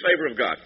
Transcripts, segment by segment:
Favor of God.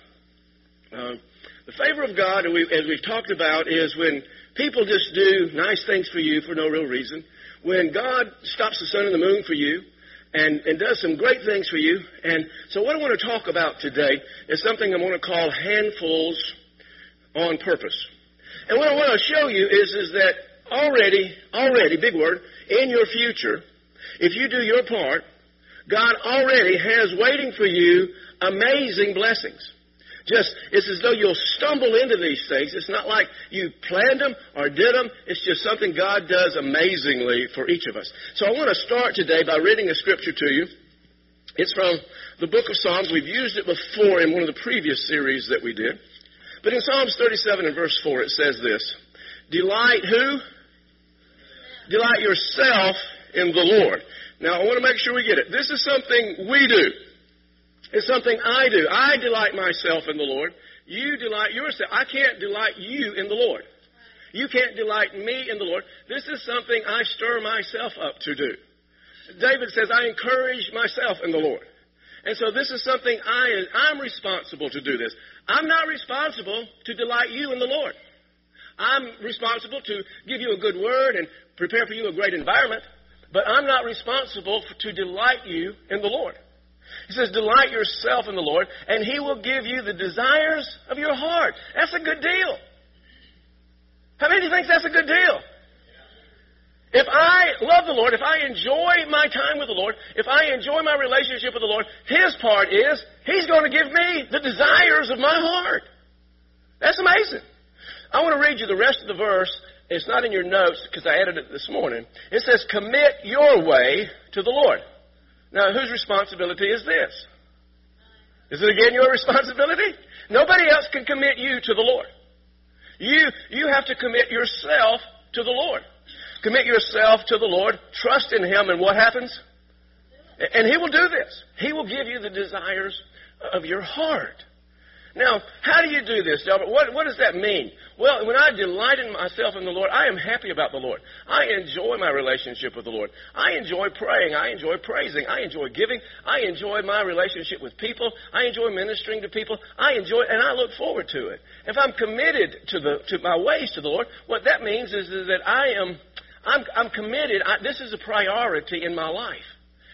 The favor of God, as we've talked about, is when people just do nice things for you for no real reason. When God stops the sun and the moon for you and does some great things for you. And so what I want to talk about today is something I want to call handfuls on purpose. And what I want to show you is that already, big word, in your future, if you do your part, God already has waiting for you amazing blessings. It's as though you'll stumble into these things. It's not like you planned them or did them. It's just something God does amazingly for each of us. So I want to start today by reading a scripture to you. It's from the book of Psalms. We've used it before in one of the previous series that we did. But in Psalms 37 and verse 4, it says this: Delight who? Delight yourself in the Lord. Now, I want to make sure we get it. This is something we do. It's something I do. I delight myself in the Lord. You delight yourself. I can't delight you in the Lord. You can't delight me in the Lord. This is something I stir myself up to do. David says, I encourage myself in the Lord. And so this is something I'm responsible to do this. I'm not responsible to delight you in the Lord. I'm responsible to give you a good word and prepare for you a great environment. But I'm not responsible to delight you in the Lord. He says, delight yourself in the Lord, and He will give you the desires of your heart. That's a good deal. How many think that's a good deal? If I love the Lord, if I enjoy my time with the Lord, if I enjoy my relationship with the Lord, His part is He's going to give me the desires of my heart. That's amazing. I want to read you the rest of the verse. It's not in your notes because I added it this morning. It says, commit your way to the Lord. Now, whose responsibility is this? Is it again your responsibility? Nobody else can commit you to the Lord. You have to commit yourself to the Lord. Commit yourself to the Lord. Trust in Him, and what happens? And He will do this. He will give you the desires of your heart. Now, how do you do this, Delbert? What does that mean? Well, when I delight in myself in the Lord, I am happy about the Lord. I enjoy my relationship with the Lord. I enjoy praying. I enjoy praising. I enjoy giving. I enjoy my relationship with people. I enjoy ministering to people. I enjoy, and I look forward to it. If I'm committed to my ways to the Lord, what that means is that I'm committed. This is a priority in my life.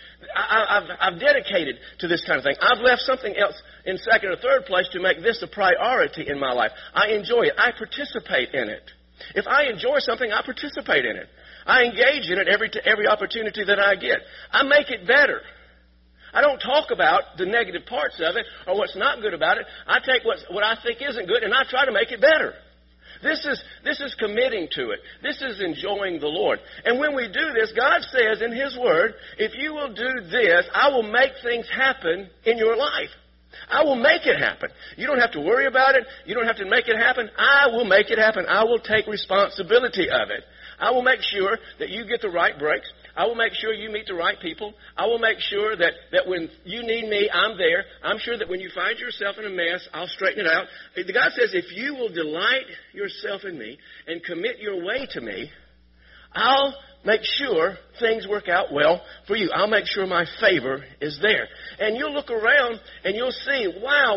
I've dedicated to this kind of thing. I've left something else in second or third place to make this a priority in my life. I enjoy it. I participate in it. If I enjoy something, I participate in it. I engage in it every opportunity that I get. I make it better. I don't talk about the negative parts of it or what's not good about it. I take what I think isn't good and I try to make it better. This is committing to it. This is enjoying the Lord. And when we do this, God says in His Word, if you will do this, I will make things happen in your life. I will make it happen. You don't have to worry about it. You don't have to make it happen. I will make it happen. I will take responsibility of it. I will make sure that you get the right breaks. I will make sure you meet the right people. I will make sure that when you need me, I'm there. I'm sure that when you find yourself in a mess, I'll straighten it out. God says, if you will delight yourself in me and commit your way to me, I'll make sure things work out well for you. I'll make sure my favor is there. And you'll look around and you'll see, wow,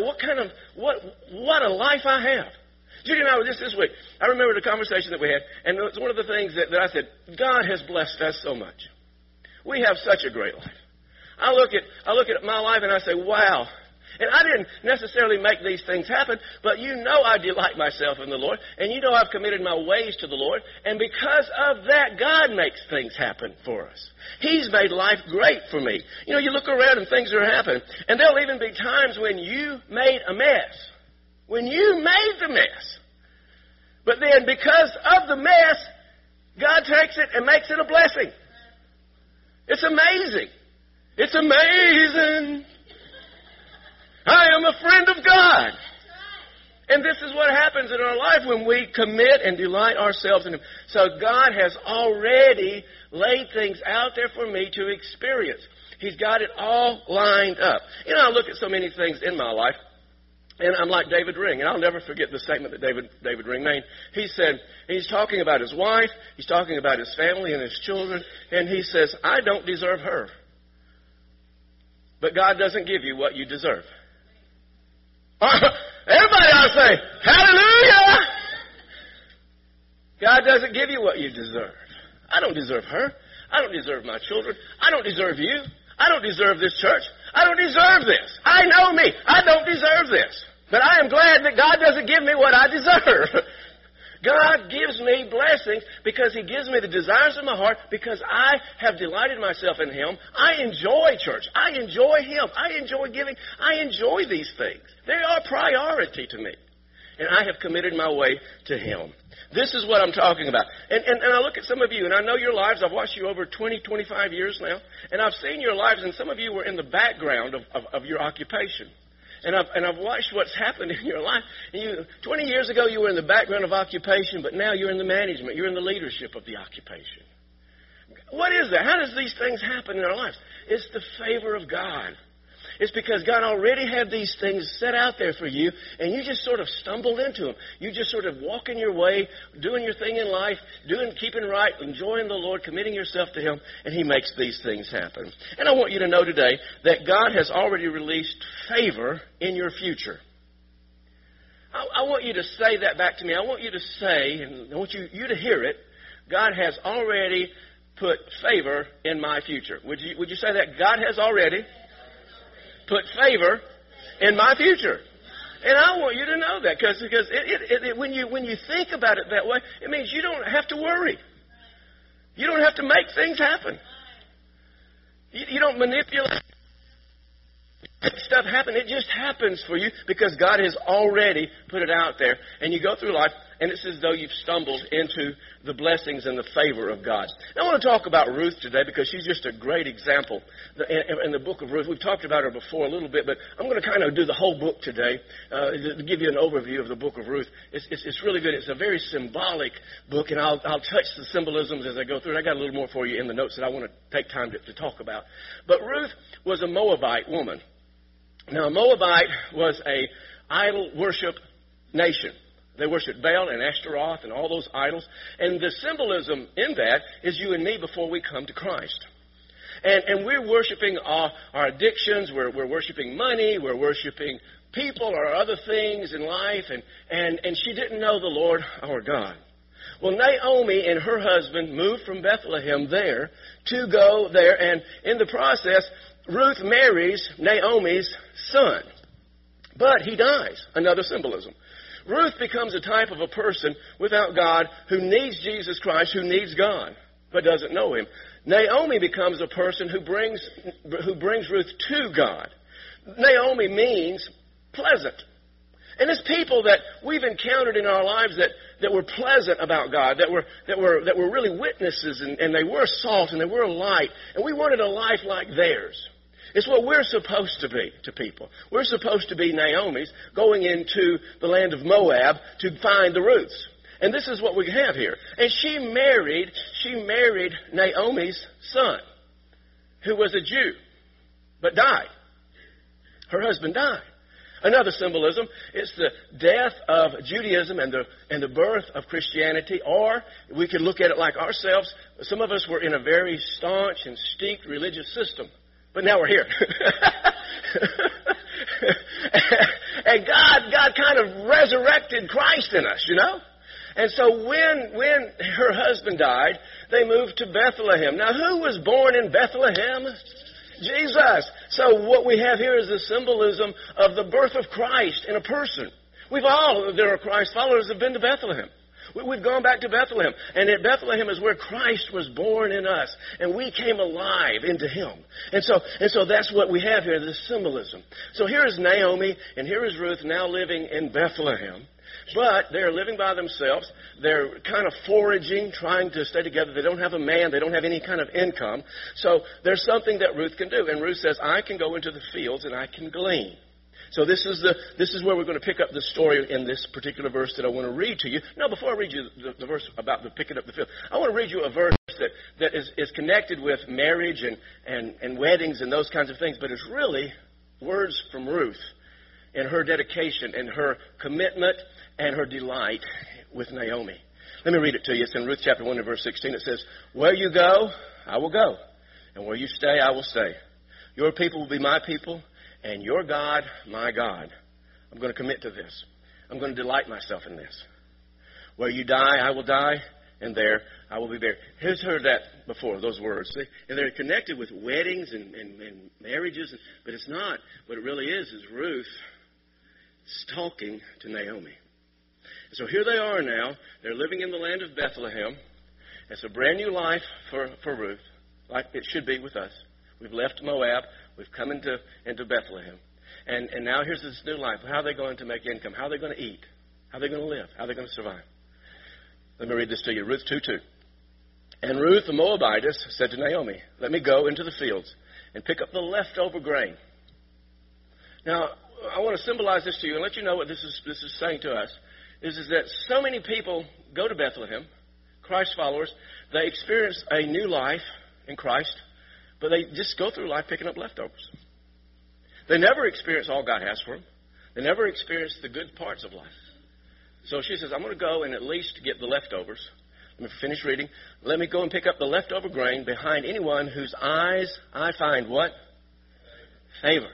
what a life I have. Judy and I were just this week. I remember the conversation that we had, and it's one of the things that I said, God has blessed us so much. We have such a great life. I look at my life and I say, wow. And I didn't necessarily make these things happen, but you know I delight myself in the Lord, and you know I've committed my ways to the Lord, and because of that, God makes things happen for us. He's made life great for me. You know, you look around and things are happening, and there'll even be times when you made a mess. When you made the mess. But then because of the mess, God takes it and makes it a blessing. It's amazing. It's amazing. I am a friend of God. And this is what happens in our life when we commit and delight ourselves in Him. So God has already laid things out there for me to experience. He's got it all lined up. You know, I look at so many things in my life. And I'm like David Ring, and I'll never forget the statement that David Ring made. He said, he's talking about his wife, he's talking about his family and his children, and he says, I don't deserve her. But God doesn't give you what you deserve. Everybody ought to say, hallelujah! God doesn't give you what you deserve. I don't deserve her. I don't deserve my children. I don't deserve you. I don't deserve this church. I don't deserve this. I know me. I don't deserve this. But I am glad that God doesn't give me what I deserve. God gives me blessings because He gives me the desires of my heart because I have delighted myself in Him. I enjoy church. I enjoy Him. I enjoy giving. I enjoy these things. They are priority to me. And I have committed my way to Him. This is what I'm talking about. And I look at some of you, and I know your lives. I've watched you over 20, 25 years now. And I've seen your lives, and some of you were in the background of your occupation. And I've watched what's happened in your life. And 20 years ago, you were in the background of occupation, but now you're in the management. You're in the leadership of the occupation. What is that? How does these things happen in our lives? It's the favor of God. It's because God already had these things set out there for you, and you just sort of stumbled into them. You just sort of walking your way, doing your thing in life, keeping right, enjoying the Lord, committing yourself to Him, and He makes these things happen. And I want you to know today that God has already released favor in your future. I want you to say that back to me. I want you to say, and I want you to hear it, God has already put favor in my future. Would you say that? God has already put favor in my future. And I want you to know that because when you think about it that way, it means you don't have to worry. You don't have to make things happen. You don't manipulate stuff happen. It just happens for you because God has already put it out there. And you go through life, and it's as though you've stumbled into the blessings and the favor of God. Now, I want to talk about Ruth today because she's just a great example in the book of Ruth. We've talked about her before a little bit, but I'm going to kind of do the whole book today to give you an overview of the book of Ruth. It's really good. It's a very symbolic book, and I'll touch the symbolisms as I go through it. I got a little more for you in the notes that I want to take time to talk about. But Ruth was a Moabite woman. Now, Moabite was a idol worship nation. They worshiped Baal and Ashtaroth and all those idols. And the symbolism in that is you and me before we come to Christ. And we're worshiping our addictions. We're worshiping money. We're worshiping people or other things in life. And she didn't know the Lord our God. Well, Naomi and her husband moved from Bethlehem there to go there. And in the process, Ruth marries Naomi's son. But he dies. Another symbolism. Ruth becomes a type of a person without God who needs Jesus Christ, who needs God, but doesn't know Him. Naomi becomes a person who brings Ruth to God. Naomi means pleasant. And it's people that we've encountered in our lives that were pleasant about God, that were really witnesses, and they were salt and they were light, and we wanted a life like theirs. It's what we're supposed to be to people. We're supposed to be Naomi's going into the land of Moab to find the Ruths. And this is what we have here. And she married Naomi's son, who was a Jew, but died. Her husband died. Another symbolism is the death of Judaism and the birth of Christianity, or we could look at it like ourselves. Some of us were in a very staunch and steeped religious system. But now we're here. And God kind of resurrected Christ in us, you know. And so when her husband died, they moved to Bethlehem. Now, who was born in Bethlehem? Jesus. So what we have here is the symbolism of the birth of Christ in a person. We've all, that are Christ followers, have been to Bethlehem. We've gone back to Bethlehem. And at Bethlehem is where Christ was born in us. And we came alive into Him. And so that's what we have here, this symbolism. So here is Naomi and here is Ruth now living in Bethlehem. But they're living by themselves. They're kind of foraging, trying to stay together. They don't have a man. They don't have any kind of income. So there's something that Ruth can do. And Ruth says, I can go into the fields and I can glean. So this is where we're going to pick up the story in this particular verse that I want to read to you. No, before I read you the verse about the picking up the field, I want to read you a verse that is connected with marriage and weddings and those kinds of things, but it's really words from Ruth and her dedication and her commitment and her delight with Naomi. Let me read it to you. It's in Ruth chapter 1 and verse 16. It says, where you go, I will go, and where you stay, I will stay. Your people will be my people, and your God, my God. I'm going to commit to this. I'm going to delight myself in this. Where you die, I will die, and there I will be buried. Who's heard that before, those words? See? And they're connected with weddings and marriages, but it's not. What it really is Ruth talking to Naomi. So here they are now. They're living in the land of Bethlehem. It's a brand new life for Ruth, like it should be with us. We've left Moab. We've come into Bethlehem. And now here's this new life. How are they going to make income? How are they going to eat? How are they going to live? How are they going to survive? Let me read this to you. Ruth 2:2. And Ruth the Moabitess said to Naomi, let me go into the fields and pick up the leftover grain. Now, I want to symbolize this to you and let you know what this is saying to us. Is that so many people go to Bethlehem, Christ followers, they experience a new life in Christ, but they just go through life picking up leftovers. They never experience all God has for them. They never experience the good parts of life. So she says, I'm going to go and at least get the leftovers. Let me finish reading. Let me go and pick up the leftover grain behind anyone whose eyes I find what? Favor.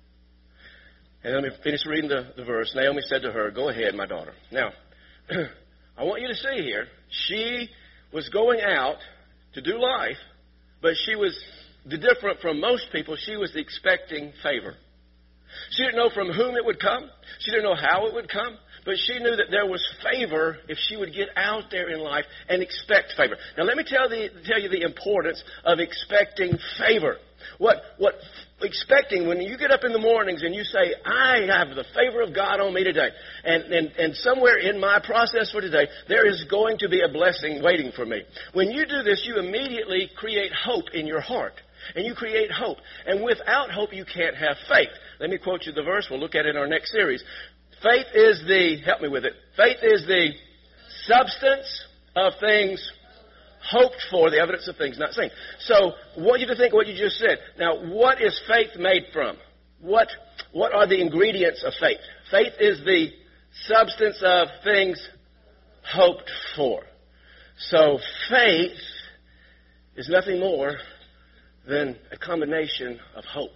And let me finish reading the verse. Naomi said to her, go ahead, my daughter. Now, I want you to see here, she was going out to do life, but she was different from most people. She was expecting favor. She didn't know from whom it would come. She didn't know how it would come. But she knew that there was favor if she would get out there in life and expect favor. Now, let me tell you the importance of expecting favor. What expecting, when you get up in the mornings and you say, I have the favor of God on me today, and somewhere in my process for today, there is going to be a blessing waiting for me. When you do this, you immediately create hope in your heart. And you create hope. And without hope, you can't have faith. Let me quote you the verse. We'll look at it in our next series. Faith is help me with it. Faith is the substance of things hoped for, the evidence of things not seen. So I want you to think what you just said. Now, what is faith made from? What are the ingredients of faith? Faith is the substance of things hoped for. So faith is nothing more than a combination of hope.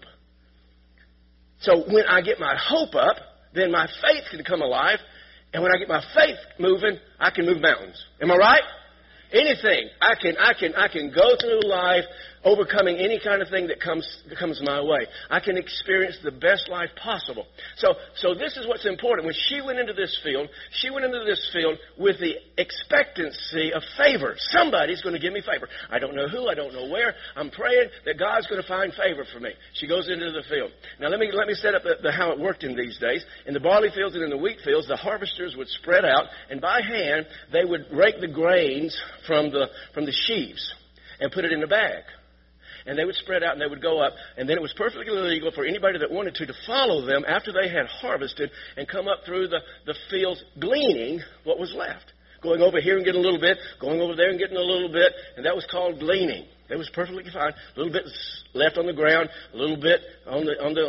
So when I get my hope up, then my faith can come alive. And when I get my faith moving, I can move mountains. Am I right? Anything. I can go through life overcoming any kind of thing that comes my way. I can experience the best life possible. So this is what's important. When she went into this field with the expectancy of favor. Somebody's going to give me favor. I don't know who, I don't know where. I'm praying that God's going to find favor for me. She goes into the field. Now let me set up how it worked in these days. In the barley fields and in the wheat fields, the harvesters would spread out, and by hand they would rake the grains from the sheaves and put it in a bag. And they would spread out and they would go up. And then it was perfectly legal for anybody that wanted to follow them after they had harvested and come up through the fields gleaning what was left. Going over here and getting a little bit, going over there and getting a little bit. And that was called gleaning. That was perfectly fine. A little bit left on the ground, a little bit on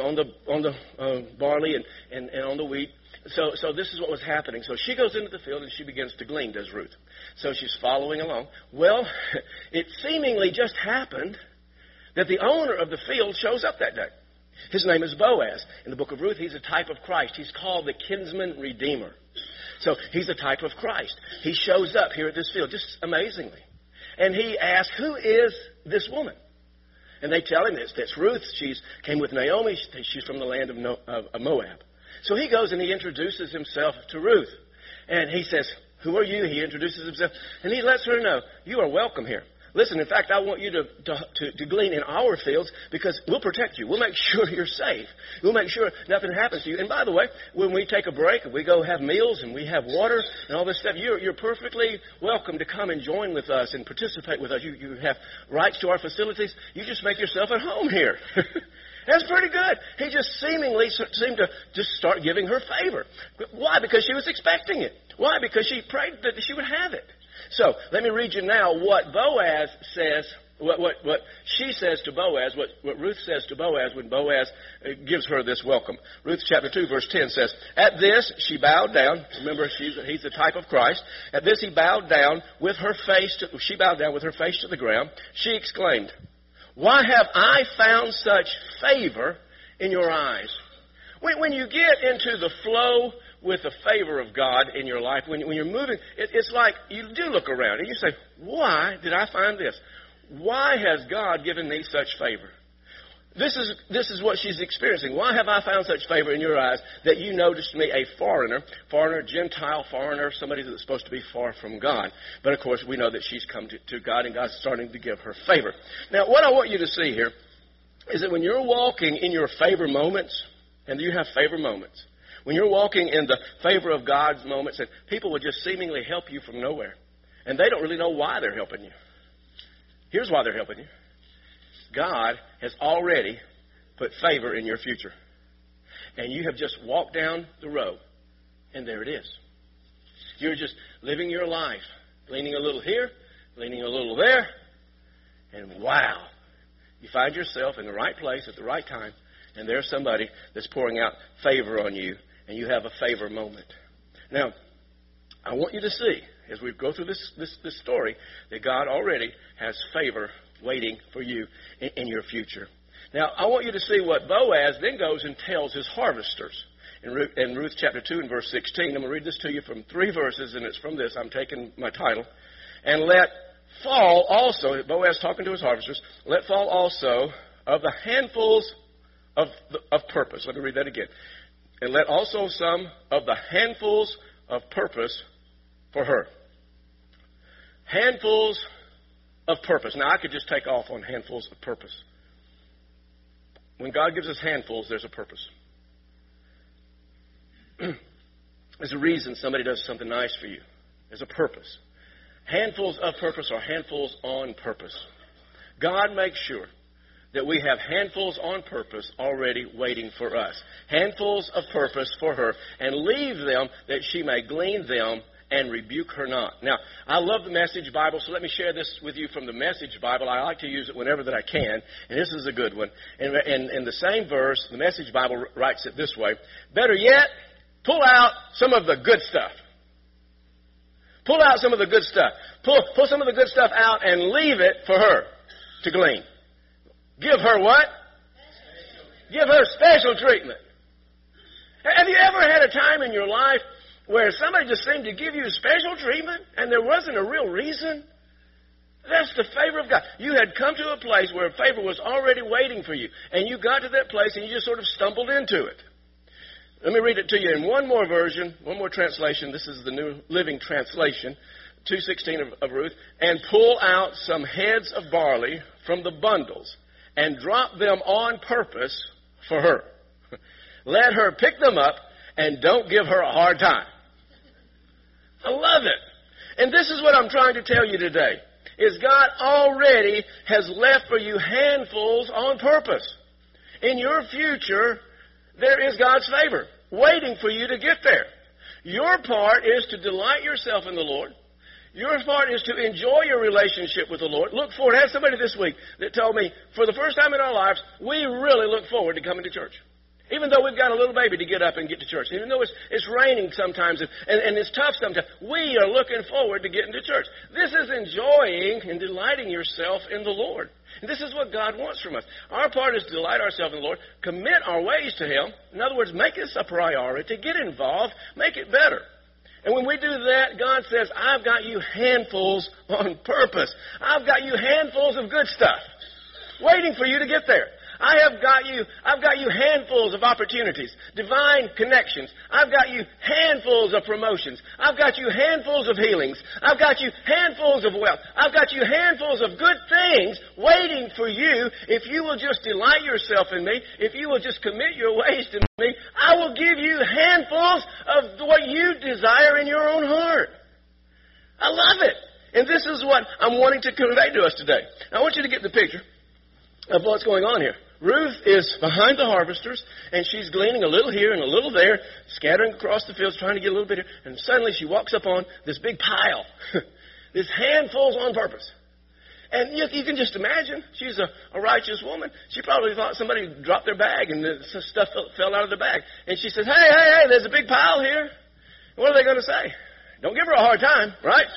the barley and on the wheat. So this is what was happening. So she goes into the field and she begins to glean, does Ruth. So she's following along. Well, it seemingly just happened that the owner of the field shows up that day. His name is Boaz. In the book of Ruth, he's a type of Christ. He's called the kinsman redeemer. So he's a type of Christ. He shows up here at this field, just amazingly. And he asks, who is this woman? And they tell him that's Ruth. She came with Naomi. She's from the land of Moab. So he goes and he introduces himself to Ruth. And he says, who are you? He introduces himself. And he lets her know, you are welcome here. Listen, in fact, I want you to glean in our fields because we'll protect you. We'll make sure you're safe. We'll make sure nothing happens to you. And by the way, when we take a break and we go have meals and we have water and all this stuff, you're perfectly welcome to come and join with us and participate with us. You have rights to our facilities. You just make yourself at home here. That's pretty good. He just seemingly seemed to just start giving her favor. Why? Because she was expecting it. Why? Because she prayed that she would have it. So let me read you now what Boaz says, what she says to Boaz, what Ruth says to Boaz when Boaz gives her this welcome. Ruth chapter 2 verse 10 says, at this she bowed down. Remember, he's the type of Christ. At this she bowed down with her face to the ground. She exclaimed, why have I found such favor in your eyes? When you get into the flow with the favor of God in your life, when you're moving, it's like you do look around and you say, why did I find this? Why has God given me such favor? This is what she's experiencing. Why have I found such favor in your eyes that you noticed me a foreigner, Gentile foreigner, somebody that's supposed to be far from God? But, of course, we know that she's come to God, and God's starting to give her favor. Now, what I want you to see here is that when you're walking in your favor moments, and you have favor moments, when you're walking in the favor of God's moments, and people will just seemingly help you from nowhere, and they don't really know why they're helping you. Here's why they're helping you. God has already put favor in your future. And you have just walked down the road, and there it is. You're just living your life, leaning a little here, leaning a little there, and wow, you find yourself in the right place at the right time, and there's somebody that's pouring out favor on you, and you have a favor moment. Now, I want you to see, as we go through this story, that God already has favor waiting for you in your future. Now, I want you to see what Boaz then goes and tells his harvesters. In Ruth chapter 2 and verse 16, I'm going to read this to you from 3 verses, and it's from this. I'm taking my title. And let fall also, Boaz talking to his harvesters, let fall also of the handfuls of purpose. Let me read that again. And let also some of the handfuls of purpose for her. Handfuls of purpose. Now, I could just take off on handfuls of purpose. When God gives us handfuls, there's a purpose. There's a reason somebody does something nice for you. There's a purpose. Handfuls of purpose are handfuls on purpose. God makes sure that we have handfuls on purpose already waiting for us. Handfuls of purpose for her, and leave them that she may glean them and rebuke her not. Now, I love the Message Bible, so let me share this with you from the Message Bible. I like to use it whenever that I can, and this is a good one. In the same verse, the Message Bible writes it this way: better yet, pull out some of the good stuff. Pull out some of the good stuff. Pull some of the good stuff out and leave it for her to glean. Give her what? Give her special treatment. Have you ever had a time in your life where somebody just seemed to give you special treatment and there wasn't a real reason? That's the favor of God. You had come to a place where favor was already waiting for you, and you got to that place and you just sort of stumbled into it. Let me read it to you in one more version, one more translation. This is the New Living Translation, 2:16 of Ruth. And pull out some heads of barley from the bundles and drop them on purpose for her. Let her pick them up and don't give her a hard time. I love it. And this is what I'm trying to tell you today, is God already has left for you handfuls on purpose. In your future, there is God's favor waiting for you to get there. Your part is to delight yourself in the Lord. Your part is to enjoy your relationship with the Lord. Look forward. I had somebody this week that told me, for the first time in our lives, we really look forward to coming to church. Even though we've got a little baby to get up and get to church. Even though it's raining sometimes and it's tough sometimes. We are looking forward to getting to church. This is enjoying and delighting yourself in the Lord. And this is what God wants from us. Our part is to delight ourselves in the Lord, commit our ways to Him. In other words, make this a priority, get involved, make it better. And when we do that, God says, I've got you handfuls on purpose. I've got you handfuls of good stuff waiting for you to get there. I've got you handfuls of opportunities, divine connections. I've got you handfuls of promotions. I've got you handfuls of healings. I've got you handfuls of wealth. I've got you handfuls of good things waiting for you if you will just delight yourself in me, if you will just commit your ways to me. I will give you handfuls of what you desire in your own heart. I love it. And this is what I'm wanting to convey to us today. Now, I want you to get the picture of what's going on here. Ruth is behind the harvesters, and she's gleaning a little here and a little there, scattering across the fields, trying to get a little bit here. And suddenly she walks up on this big pile, this handfuls on purpose. And you can just imagine, she's a righteous woman. She probably thought somebody dropped their bag and the stuff fell out of the bag. And she says, hey, there's a big pile here. What are they going to say? Don't give her a hard time, right?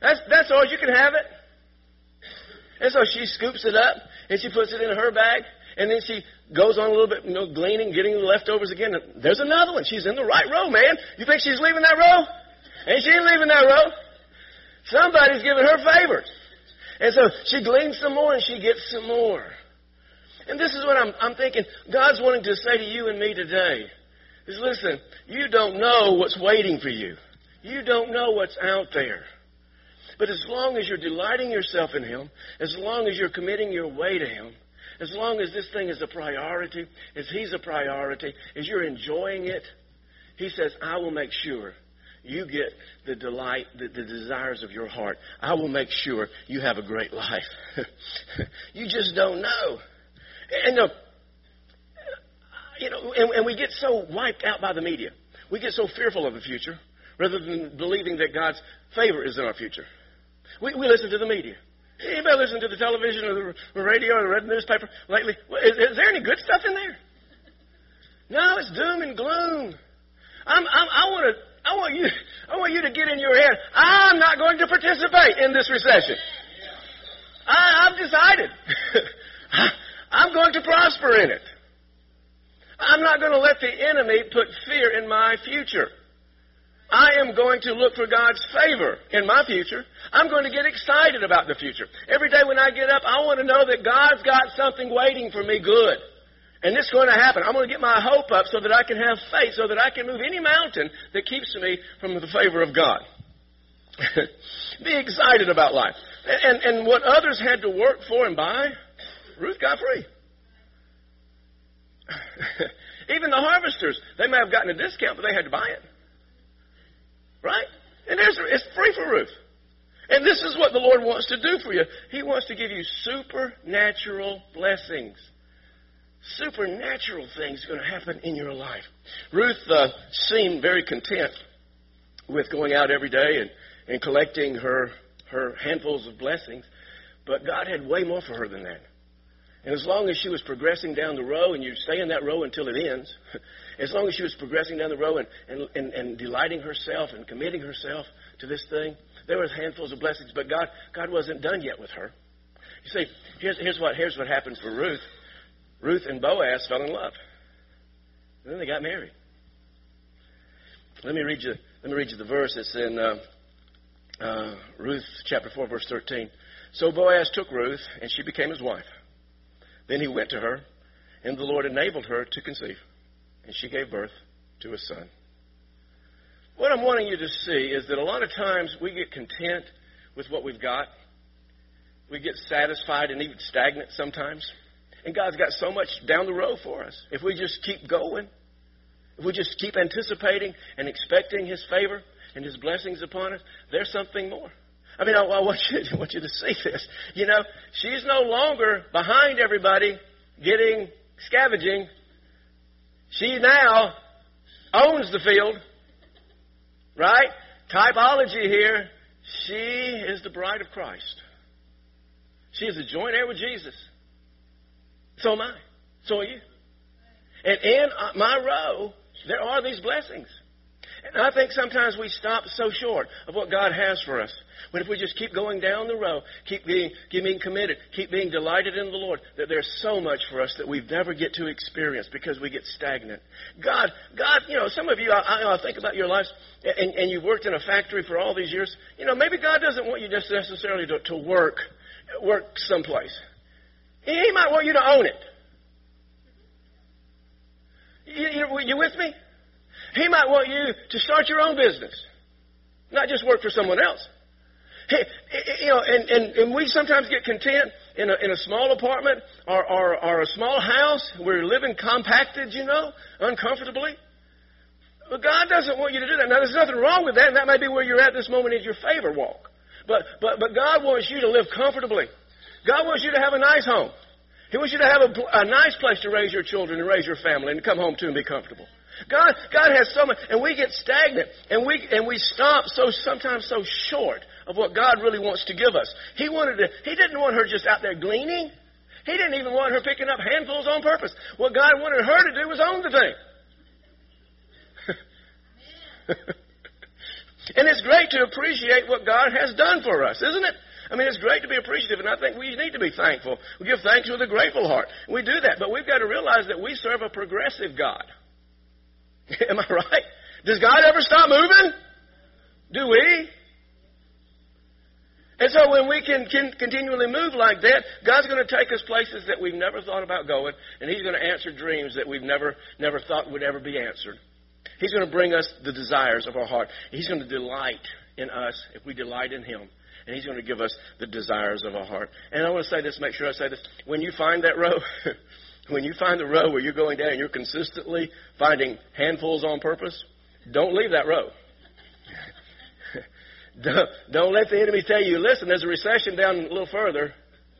That's all. You can have it. And so she scoops it up, and she puts it in her bag, And then she goes on a little bit, gleaning, getting the leftovers again. There's another one. She's in the right row, man. You think she's leaving that row? Ain't she leaving that row? Somebody's giving her favors. And so she gleans some more and she gets some more. And this is what I'm thinking. God's wanting to say to you and me today is, listen, you don't know what's waiting for you. You don't know what's out there. But as long as you're delighting yourself in Him, as long as you're committing your way to Him, as long as this thing is a priority, as He's a priority, as you're enjoying it, He says, I will make sure you get the delight, the desires of your heart. I will make sure you have a great life. You just don't know. And and we get so wiped out by the media. We get so fearful of the future rather than believing that God's favor is in our future. We listen to the media. Anybody listen to the television or the radio or read the newspaper lately? Is there any good stuff in there? No, it's doom and gloom. I want you to get in your head, I'm not going to participate in this recession. I've decided. I'm going to prosper in it. I'm not going to let the enemy put fear in my future. I am going to look for God's favor in my future. I'm going to get excited about the future. Every day when I get up, I want to know that God's got something waiting for me good. And this is going to happen. I'm going to get my hope up so that I can have faith, so that I can move any mountain that keeps me from the favor of God. Be excited about life. And what others had to work for and buy, Ruth got free. Even the harvesters, they may have gotten a discount, but they had to buy it. Right? And it's free for Ruth. And this is what the Lord wants to do for you. He wants to give you supernatural blessings. Supernatural things are going to happen in your life. Ruth seemed very content with going out every day and collecting her handfuls of blessings. But God had way more for her than that. And as long as she was progressing down the row, and you stay in that row until it ends, as long as she was progressing down the row and delighting herself and committing herself to this thing, there was handfuls of blessings. But God wasn't done yet with her. You see, here's what happened for Ruth. Ruth and Boaz fell in love. And then they got married. Let me read you the verse. It's in Ruth chapter 4, verse 13. So Boaz took Ruth, and she became his wife. Then he went to her, and the Lord enabled her to conceive, and she gave birth to a son. What I'm wanting you to see is that a lot of times we get content with what we've got. We get satisfied and even stagnant sometimes. And God's got so much down the road for us. If we just keep going, if we just keep anticipating and expecting His favor and His blessings upon us, there's something more. I mean, I want you to see this. You know, she's no longer behind everybody getting scavenging. She now owns the field, right? Typology here. She is the bride of Christ. She is a joint heir with Jesus. So am I. So are you. And in my row, there are these blessings. And I think sometimes we stop so short of what God has for us. But if we just keep going down the row, keep being committed, keep being delighted in the Lord, that there's so much for us that we never get to experience because we get stagnant. God, you know, some of you, I think about your lives, and you've worked in a factory for all these years. You know, maybe God doesn't want you just necessarily to work someplace. He might want you to own it. You with me? He might want you to start your own business, not just work for someone else. You know, and we sometimes get content in a small apartment or a small house. We're living compacted, you know, uncomfortably. But God doesn't want you to do that. Now, there's nothing wrong with that, and that may be where you're at this moment in your favor walk. But God wants you to live comfortably. God wants you to have a nice home. He wants you to have a nice place to raise your children and raise your family and to come home to and be comfortable. God has so much, and we get stagnant, and we stop sometimes so short of what God really wants to give us. He didn't want her just out there gleaning. He didn't even want her picking up handfuls on purpose. What God wanted her to do was own the thing. And it's great to appreciate what God has done for us, isn't it? I mean, it's great to be appreciative, and I think we need to be thankful. We give thanks with a grateful heart. We do that, but we've got to realize that we serve a progressive God. Am I right? Does God ever stop moving? Do we? And so when we can continually move like that, God's going to take us places that we've never thought about going, and He's going to answer dreams that we've never thought would ever be answered. He's going to bring us the desires of our heart. He's going to delight in us if we delight in Him, and He's going to give us the desires of our heart. And I want to say this, make sure I say this. When you find that row, when you find the row where you're going down and you're consistently finding handfuls on purpose, don't leave that row. Don't let the enemy tell you, listen, there's a recession down a little further.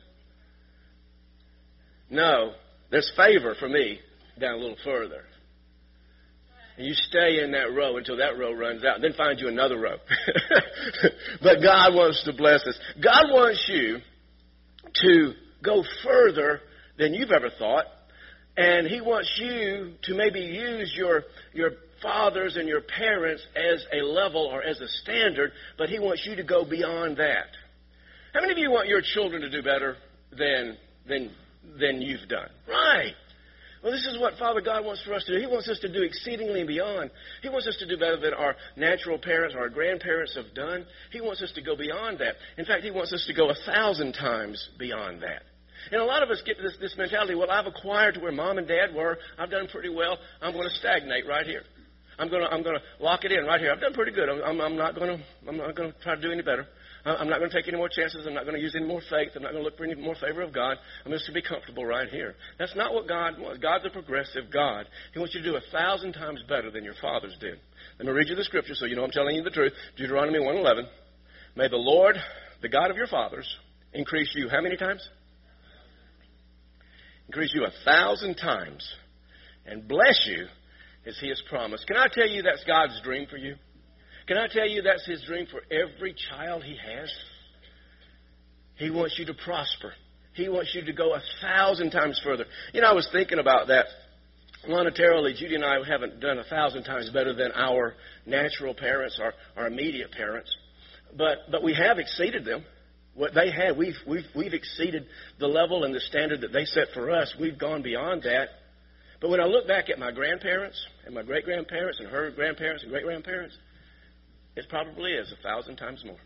No, there's favor for me down a little further. And you stay in that row until that row runs out, and then find you another row. But God wants to bless us. God wants you to go further than you've ever thought, and He wants you to maybe use your fathers and your parents as a level or as a standard, but He wants you to go beyond that. How many of you want your children to do better than you've done? Right. Well, this is what Father God wants for us to do. He wants us to do exceedingly and beyond. He wants us to do better than our natural parents or our grandparents have done. He wants us to go beyond that. In fact, He wants us to go 1,000 times beyond that. And a lot of us get this mentality, well, I've acquired to where Mom and Dad were. I've done pretty well. I'm going to stagnate right here. I'm going to lock it in right here. I've done pretty good. I'm not going to try to do any better. I'm not going to take any more chances. I'm not going to use any more faith. I'm not going to look for any more favor of God. I'm just going to be comfortable right here. That's not what God wants. God's a progressive God. He wants you to do 1,000 times better than your fathers did. Let me read you the scripture so you know I'm telling you the truth. Deuteronomy 1:11. May the Lord, the God of your fathers, increase you how many times? Increase you 1,000 times and bless you as He has promised. Can I tell you that's God's dream for you? Can I tell you that's His dream for every child He has? He wants you to prosper. He wants you to go 1,000 times further. You know, I was thinking about that. Monetarily, Judy and I haven't done 1,000 times better than our natural parents, our immediate parents. But we have exceeded them. What they had, we've exceeded the level and the standard that they set for us. We've gone beyond that. But when I look back at my grandparents and my great-grandparents and her grandparents and great-grandparents, it probably is 1,000 times more.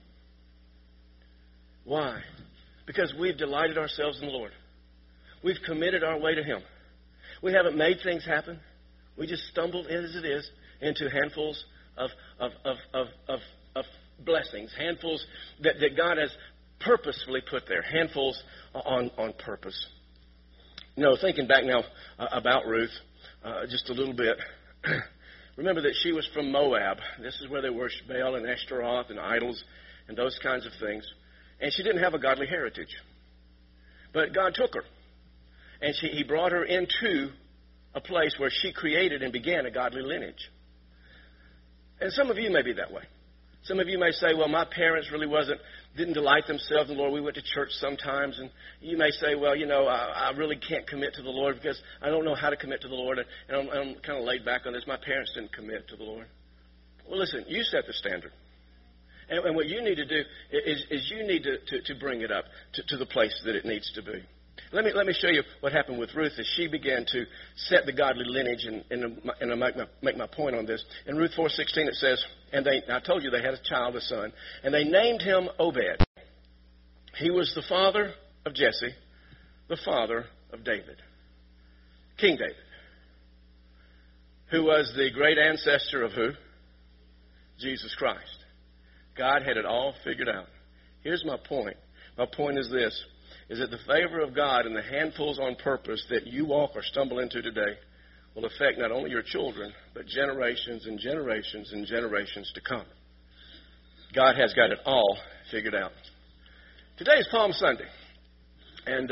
Why? Because we've delighted ourselves in the Lord. We've committed our way to Him. We haven't made things happen. We just stumbled, as it is, into handfuls of blessings, handfuls that God has purposefully put there, handfuls on purpose. You know, thinking back now about Ruth just a little bit, remember that she was from Moab. This is where they worshiped Baal and Ashtaroth and idols and those kinds of things. And she didn't have a godly heritage. But God took her. And He brought her into a place where she created and began a godly lineage. And some of you may be that way. Some of you may say, well, my parents really didn't delight themselves in the Lord. We went to church sometimes. And you may say, well, you know, I really can't commit to the Lord because I don't know how to commit to the Lord. And I'm kind of laid back on this. My parents didn't commit to the Lord. Well, listen, you set the standard. And what you need to do is you need to bring it up to the place that it needs to be. Let me show you what happened with Ruth as she began to set the godly lineage, and I'll make my point on this. In Ruth 4:16 it says, I told you they had a child, a son, and they named him Obed. He was the father of Jesse, the father of David, King David, who was the great ancestor of who? Jesus Christ. God had it all figured out. Here's my point. My point is this, is that the favor of God and the handfuls on purpose that you walk or stumble into today will affect not only your children, but generations and generations and generations to come. God has got it all figured out. Today is Palm Sunday, and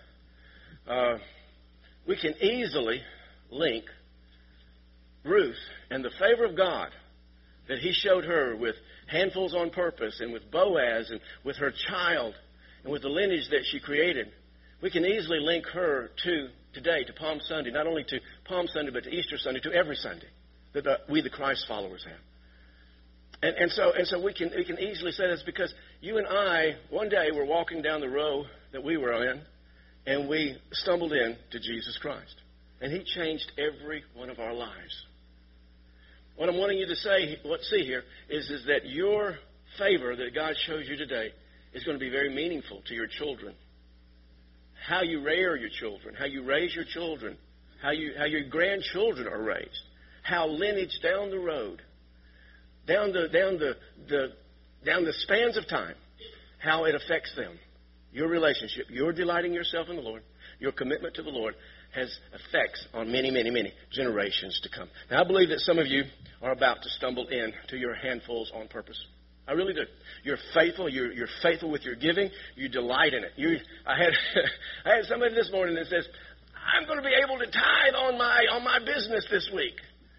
we can easily link Ruth and the favor of God that He showed her with handfuls on purpose and with Boaz and with her child and with the lineage that she created. We can easily link her to today, to Palm Sunday, not only to Palm Sunday, but to Easter Sunday, to every Sunday that we, the Christ followers, have. And so we can easily say this because you and I, one day, were walking down the road that we were in, and we stumbled into Jesus Christ. And He changed every one of our lives. What I'm wanting you to see here is that your favor that God shows you today is going to be very meaningful to your children. How you rear your children, how you raise your children, how your grandchildren are raised, how lineage down the road, down the spans of time, how it affects them. Your relationship, your delighting yourself in the Lord, your commitment to the Lord has effects on many, many, many generations to come. Now, I believe that some of you are about to stumble into your handfuls on purpose. I really do. You're faithful. You're faithful with your giving. You delight in it. I had somebody this morning that says, "I'm going to be able to tithe on my business this week."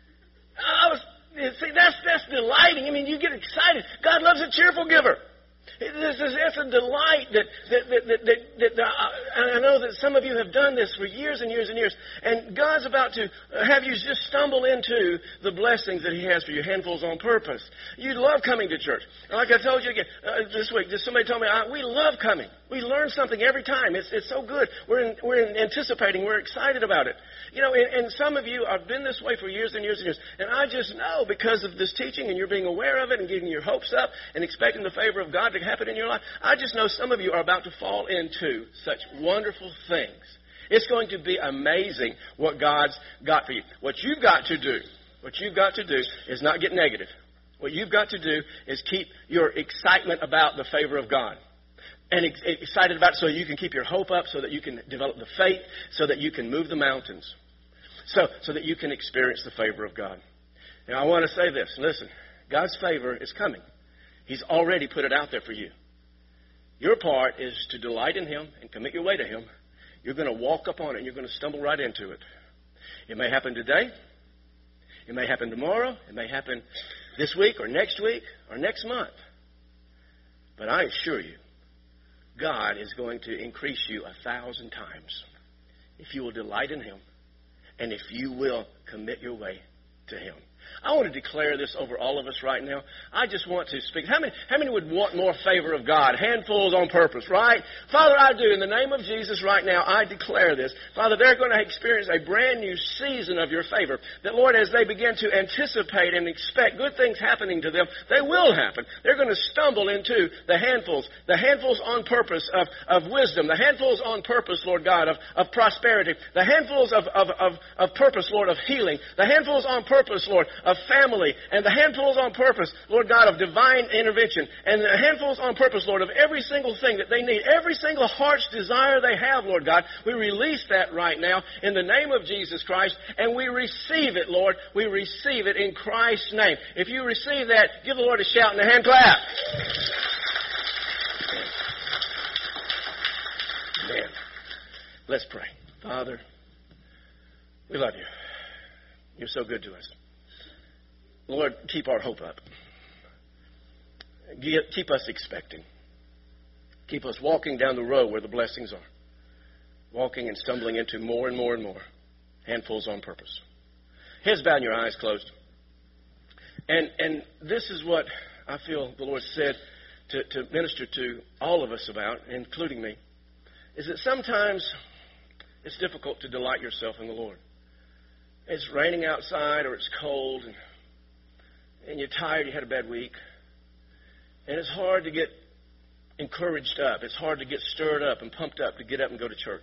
See, that's delighting. I mean, you get excited. God loves a cheerful giver. It's a delight that I know that some of you have done this for years and years and years. And God's about to have you just stumble into the blessings that He has for you, handfuls on purpose. You love coming to church. Like I told you again this week, just somebody told me, we love coming. We learn something every time. It's so good. We're anticipating. We're excited about it. You know, and some of you have been this way for years and years and years. And I just know because of this teaching and you're being aware of it and getting your hopes up and expecting the favor of God to happen in your life, I just know some of you are about to fall into such wonderful things. It's going to be amazing what God's got for you. What you've got to do is not get negative. What you've got to do is keep your excitement about the favor of God. And excited about it so you can keep your hope up, so that you can develop the faith, so that you can move the mountains, so that you can experience the favor of God. Now, I want to say this. Listen, God's favor is coming. He's already put it out there for you. Your part is to delight in Him and commit your way to Him. You're going to walk up on it, and you're going to stumble right into it. It may happen today. It may happen tomorrow. It may happen this week or next month. But I assure you, God is going to increase you 1,000 times if you will delight in Him and if you will commit your way to Him. I want to declare this over all of us right now. I just want to speak. How many would want more favor of God? Handfuls on purpose, right? Father, I do. In the name of Jesus right now, I declare this. Father, they're going to experience a brand new season of your favor. That, Lord, as they begin to anticipate and expect good things happening to them, they will happen. They're going to stumble into the handfuls on purpose of wisdom, the handfuls on purpose, Lord God, of prosperity, the handfuls of purpose, Lord, of healing, the handfuls on purpose, Lord, of family, and the handfuls on purpose, Lord God, of divine intervention, and the handfuls on purpose, Lord, of every single thing that they need, every single heart's desire they have, Lord God. We release that right now in the name of Jesus Christ, and we receive it, Lord. We receive it in Christ's name. If you receive that, give the Lord a shout and a hand clap. Amen. Let's pray. Father, we love you. You're so good to us. Lord, keep our hope up. Keep us expecting. Keep us walking down the road where the blessings are. Walking and stumbling into more and more and more. Handfuls on purpose. Heads bowed and your eyes closed. And this is what I feel the Lord said to minister to all of us about, including me, is that sometimes it's difficult to delight yourself in the Lord. It's raining outside or it's cold and you're tired, you had a bad week. And it's hard to get encouraged up. It's hard to get stirred up and pumped up to get up and go to church.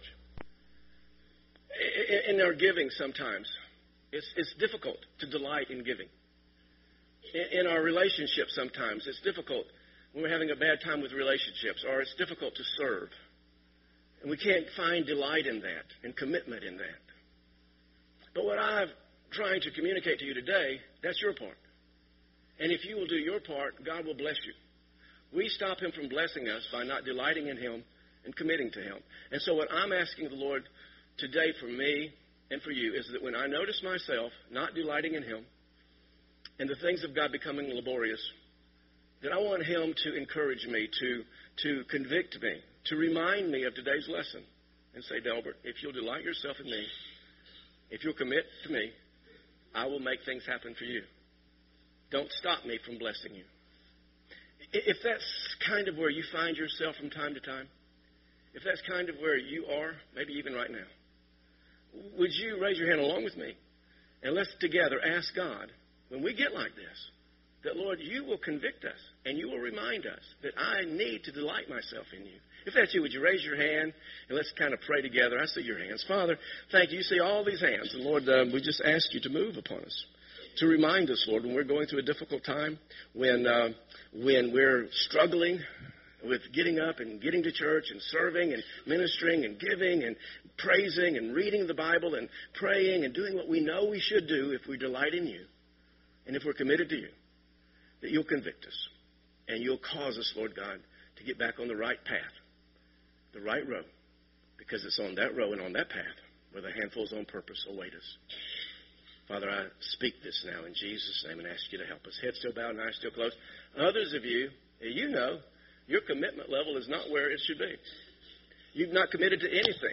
In our giving sometimes, it's difficult to delight in giving. In our relationships sometimes, it's difficult when we're having a bad time with relationships, or it's difficult to serve. And we can't find delight in that and commitment in that. But what I'm trying to communicate to you today, that's your part. And if you will do your part, God will bless you. We stop Him from blessing us by not delighting in Him and committing to Him. And so what I'm asking the Lord today for me and for you is that when I notice myself not delighting in Him and the things of God becoming laborious, that I want Him to encourage me, to convict me, to remind me of today's lesson and say, Delbert, if you'll delight yourself in me, if you'll commit to me, I will make things happen for you. don't stop me from blessing you. If that's kind of where you find yourself from time to time, if that's kind of where you are, maybe even right now, would you raise your hand along with me? And let's together ask God, when we get like this, that, Lord, you will convict us and you will remind us that I need to delight myself in you. If that's you, would you raise your hand and let's kind of pray together. I see your hands. Father, thank you. You see all these hands. And, Lord, we just ask you to move upon us, to remind us, Lord, when we're going through a difficult time, when we're struggling with getting up and getting to church and serving and ministering and giving and praising and reading the Bible and praying and doing what we know we should do if we delight in you and if we're committed to you, that you'll convict us and you'll cause us, Lord God, to get back on the right path, the right road, because it's on that road and on that path where the handfuls on purpose await us. Father, I speak this now in Jesus' name and ask you to help us. Head still bowed and eyes still closed. Others of you, you know your commitment level is not where it should be. You've not committed to anything.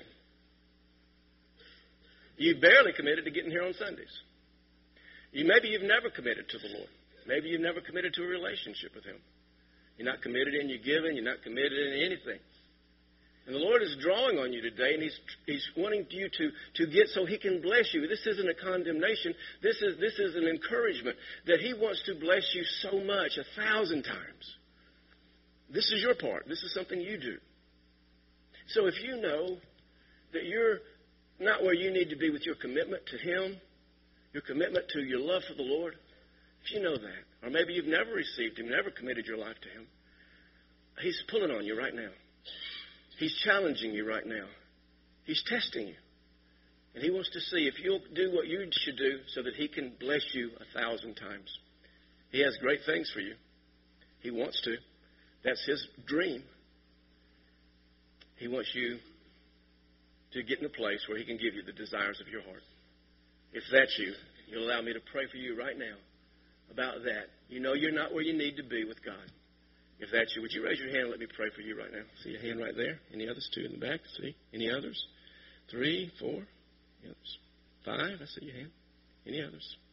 You barely committed to getting here on Sundays. Maybe you've never committed to the Lord. Maybe you've never committed to a relationship with Him. You're not committed in your giving. You're not committed in anything. And the Lord is drawing on you today, and He's wanting you to get so He can bless you. This isn't a condemnation. This is an encouragement that He wants to bless you so much, 1,000 times. This is your part. This is something you do. So if you know that you're not where you need to be with your commitment to Him, your commitment to your love for the Lord, if you know that, or maybe you've never received Him, never committed your life to Him, He's pulling on you right now. He's challenging you right now. He's testing you. And He wants to see if you'll do what you should do so that He can bless you 1,000 times. He has great things for you. He wants to. That's His dream. He wants you to get in a place where He can give you the desires of your heart. If that's you, you'll allow me to pray for you right now about that. You know you're not where you need to be with God. If that's you, would you raise your hand and let me pray for you right now? See a hand right there? Any others? 2 in the back? See? Any others? 3, 4? Any others? 5? I see your hand. Any others?